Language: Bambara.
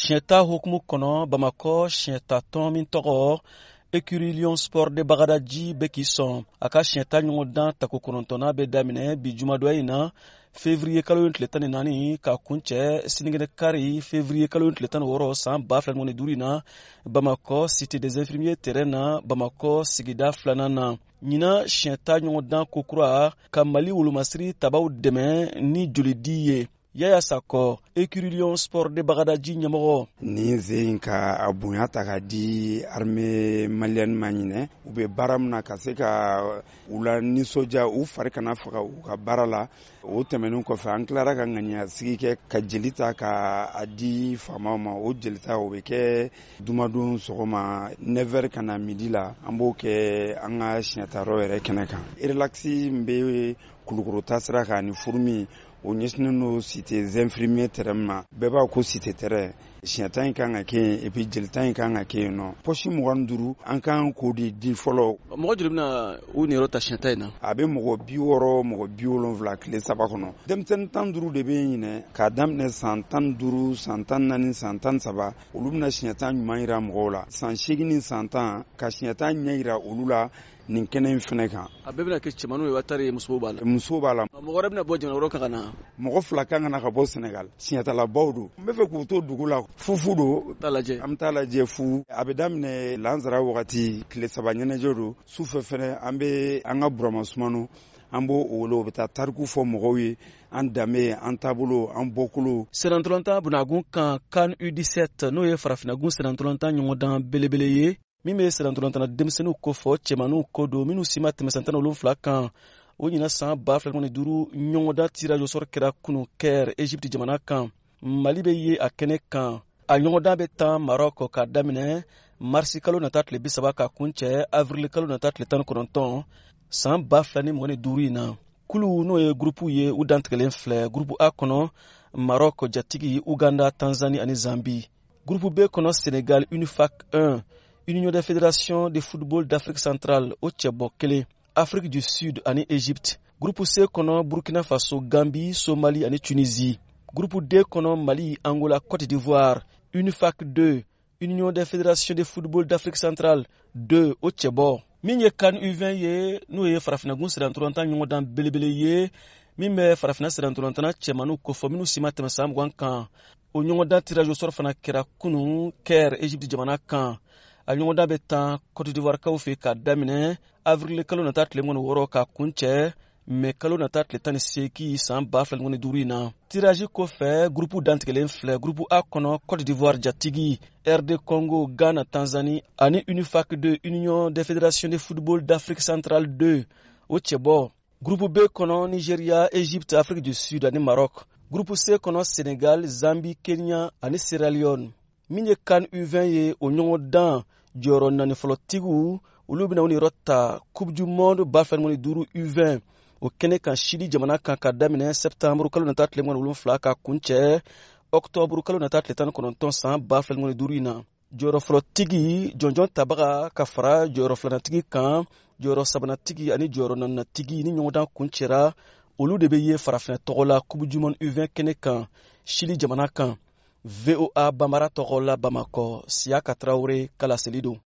Siɲɛta hukumu kɔnɔ Bamakɔ siɲɛta tɔn min tɔgɔ Écurie Lion Sport de Bagadaji bɛ k'i sɔn a ka siɲɛta ɲɔgɔn dan tako 9nan bɛ daminɛ bi jumadonya in na février kalo tile 14 ka kuncɛ sinikɛnɛ kari février kalo tile 16 san 2025 in na Bamakɔ cité des infirmiers terrain na Bamakɔ sigida 2nan na. Ɲina siɲɛta ɲɔgɔn dan kokura ka Mali wolomasiri tabaw dɛmɛ ni jolidi ye. Yaya Sakɔ, Écurie Lion Sport de Bagadaji ɲɛmɔgɔ. Ni ze ka a bonya ta ka di armée malienne ma ɲinɛ u bɛ baara min na ka se ka u la nisɔndiya u fari kana faga u ka baara la. O tɛmɛnen kɔfɛ an tilara ka ŋaniya sigi kɛ ka jeli ta ka a di faamaw ma. O jelita o bɛ kɛ dumadon sɔgɔma 9h ka na midi la an b'o kɛ an ka siɲɛtayɔrɔ yɛrɛ kɛnɛ kan. Relax min bɛ Kulukoro taasira kan ni Furumi o ɲɛsinnen don cité des infirmiers terrain ma bɛɛ b'a ko cité terrain siɲɛta in kan ka kɛ yen et puis jelita in kan ka kɛ yen nɔ. Poche 25 an kan k'o de di fɔlɔ. Mɔgɔ joli bɛna u niyɔrɔ ta siɲɛta in na? A bɛ mɔgɔ 60 mɔgɔ 70 tile 3 kɔnɔ. Denmisɛnnin 15 de bɛ ɲinɛ k'a daminɛ san 15 san 14 san 13 olu bɛna siɲɛta ɲuman yira mɔgɔw la. San 8 ni san 10 ka siɲɛta ɲɛ yira olu la nin kɛnɛ in fɛnɛ kan. A bɛɛ bɛna kɛ cɛmanninw ye watari musow b'a la. Musow b'a la. Mɔgɔ wɛrɛ bɛna bɔ jamana wɛrɛw kan ka na. Mɔgɔ 2 kan ka na ka bɔ Sénégal. Siɲɛtalabaw don. N bɛ fɛ k'u to dugu la. Fufu don. Taa lajɛ. An bɛ taa lajɛ fu. A bɛ daminɛ lansara wagati tile 3 ɲɛnajɛ don. Sufɛ fɛnɛ an bɛ an ka Burama Sumano an b'o wele o bɛ taa tariku fɔ mɔgɔw ye an danbe an taabolo an bɔkolo. Senatolontan bunakun kan CAN U17 n'o ye farafinnagun senatolontan ɲɔgɔndan belebele ye min bɛ senatolontan denmisɛnninw ko fɔ cɛmanninw ko don minnu si ma tɛmɛ san 17 kan. O ɲina san 2025 ɲɔgɔndan tirage au sort kɛra kunun Caire Égypte jamana kan. Mali bɛ ye a kɛnɛ kan. A ɲɔgɔndan bɛ taa Maroc ka daminɛ marisi kalo nata tile 30 ka kuncɛ avril kalo nata tile 19 san 2025 in na. Kulu n'o ye groupe ye u dantigɛlen filɛ. Groupe A kɔnɔ Maroc jatigi Uganda Tanzanie ani Zambie. Groupe B kɔnɔ Sénégal UNIFAC 1 Union des fédérations de football d'Afrique centrale o cɛbɔ kelen. Afrique du Sud ani Égypte. Groupe C kɔnɔ Burkina Faso Gambie Somalie ani Tunisie. Groupe D kɔnɔ Mali Angola Côte d'Ivoire. UNIFAC 2 Union des fédérations de football d'Afrique centrale 2 o cɛbɔ. Min ye CAN U20 ye n'o ye farafinnagun senatolontan ɲɔgɔndan belebele ye min bɛ farafinna senatolontanna cɛmanninw kofɔ minnu si ma tɛmɛ san 20 kan. O ɲɔgɔndan tirage au sort fana kɛra kunun Caire Égypte jamana kan. A ɲɔgɔndan bɛ tan Côte d'Ivoire kaw fɛ ka daminɛ avril kalo nata tile 16 ka kuncɛ mai kalo nata tile 18 san 2025 in na. Tirage kɔfɛ groupe dantigɛlen filɛ. Groupe A kɔnɔ Côte d'Ivoire jatigi RD Congo Ghana Tanzanie ani UNIFAC 2 Union des fédérations de football d'Afrique centrale 2 o cɛbɔ. Groupe B kɔnɔ Nigeria Égypte Afrique du Sud ani Maroc. Groupe C kɔnɔ Sénégal Zambie Kenya ani Sierra Leone. Min ye CAN U20 ye o ɲɔgɔndan jɔyɔrɔ 4 fɔlɔtigiw olu bɛna u niyɔrɔ ta Coupe du Monde 2025 U20 o kɛnɛ kan Chili jamana kan ka daminɛ septembre kalo nata tile 17 ka kuncɛ octobre kalo nata tile 19 san 2025 in na. Jɔyɔrɔ fɔlɔtigi jɔnjɔn tabaga ka fara jɔyɔrɔ filanatigi kan jɔyɔrɔ sabanatigi ani jɔyɔrɔ nanatigi ni ɲɔgɔndan kuncɛra olu de bɛ ye farafinna tɔgɔ la Coupe du Monde U20 kɛnɛ kan Chili jamana kan. VOA Bambara tɔgɔ la Bamakɔ Siaka Traoré Kala Selido.